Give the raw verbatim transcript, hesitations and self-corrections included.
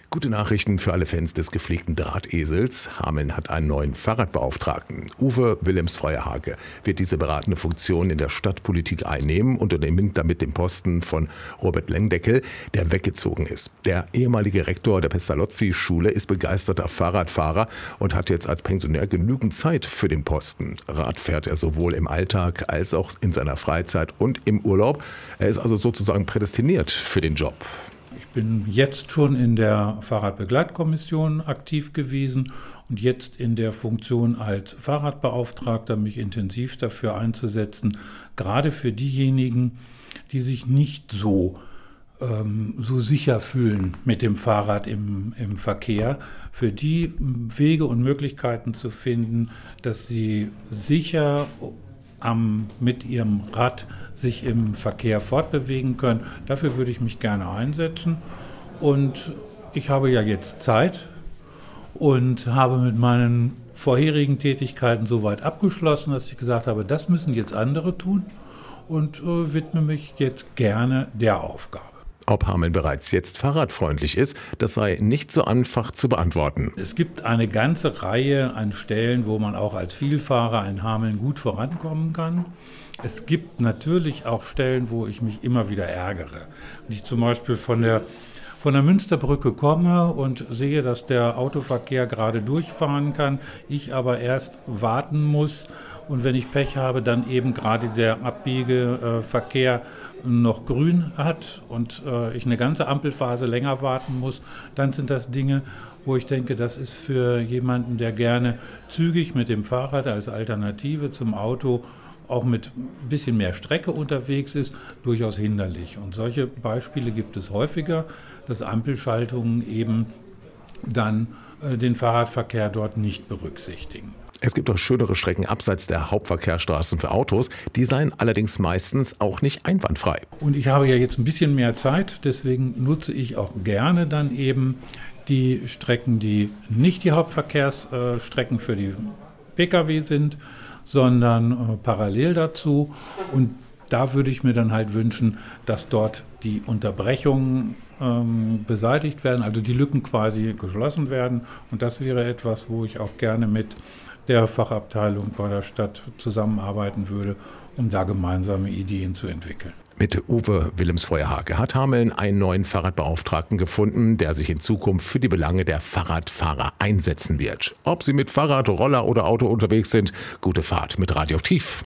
Gute Nachrichten für alle Fans des gepflegten Drahtesels. Hameln hat einen neuen Fahrradbeauftragten. Uwe Willems-Feuerhake wird diese beratende Funktion in der Stadtpolitik einnehmen und übernimmt damit den Posten von Robert Lengdeckel, der weggezogen ist. Der ehemalige Rektor der Pestalozzi-Schule ist begeisterter Fahrradfahrer und hat jetzt als Pensionär genügend Zeit für den Posten. Rad fährt er sowohl im Alltag als auch in seiner Freizeit und im Urlaub. Er ist also sozusagen prädestiniert für den Job. Ich bin jetzt schon in der Fahrradbegleitkommission aktiv gewesen und jetzt in der Funktion als Fahrradbeauftragter mich intensiv dafür einzusetzen, gerade für diejenigen, die sich nicht so, ähm, so sicher fühlen mit dem Fahrrad im, im Verkehr, für die Wege und Möglichkeiten zu finden, dass sie sicher am, mit ihrem Rad sich im Verkehr fortbewegen können. Dafür würde ich mich gerne einsetzen. Und ich habe ja jetzt Zeit und habe mit meinen vorherigen Tätigkeiten soweit abgeschlossen, dass ich gesagt habe, das müssen jetzt andere tun und äh, widme mich jetzt gerne der Aufgabe. Ob Hameln bereits jetzt fahrradfreundlich ist, das sei nicht so einfach zu beantworten. Es gibt eine ganze Reihe an Stellen, wo man auch als Vielfahrer in Hameln gut vorankommen kann. Es gibt natürlich auch Stellen, wo ich mich immer wieder ärgere. Wenn ich zum Beispiel von der, von der Münsterbrücke komme und sehe, dass der Autoverkehr gerade durchfahren kann, ich aber erst warten muss und wenn ich Pech habe, dann eben gerade der Abbiegeverkehr noch grün hat und äh, ich eine ganze Ampelphase länger warten muss, dann sind das Dinge, wo ich denke, das ist für jemanden, der gerne zügig mit dem Fahrrad als Alternative zum Auto auch mit ein bisschen mehr Strecke unterwegs ist, durchaus hinderlich. Und solche Beispiele gibt es häufiger, dass Ampelschaltungen eben dann äh, den Fahrradverkehr dort nicht berücksichtigen. Es gibt auch schönere Strecken abseits der Hauptverkehrsstraßen für Autos, die seien allerdings meistens auch nicht einwandfrei. Und ich habe ja jetzt ein bisschen mehr Zeit, deswegen nutze ich auch gerne dann eben die Strecken, die nicht die Hauptverkehrsstrecken für die Pkw sind, sondern äh, parallel dazu. Und da würde ich mir dann halt wünschen, dass dort die Unterbrechungen ähm, beseitigt werden, also die Lücken quasi geschlossen werden. Und das wäre etwas, wo ich auch gerne mit der Fachabteilung bei der Stadt zusammenarbeiten würde, um da gemeinsame Ideen zu entwickeln. Mit Uwe Willems-Feuerhake hat Hameln einen neuen Fahrradbeauftragten gefunden, der sich in Zukunft für die Belange der Fahrradfahrer einsetzen wird. Ob sie mit Fahrrad, Roller oder Auto unterwegs sind, gute Fahrt mit Radioaktiv.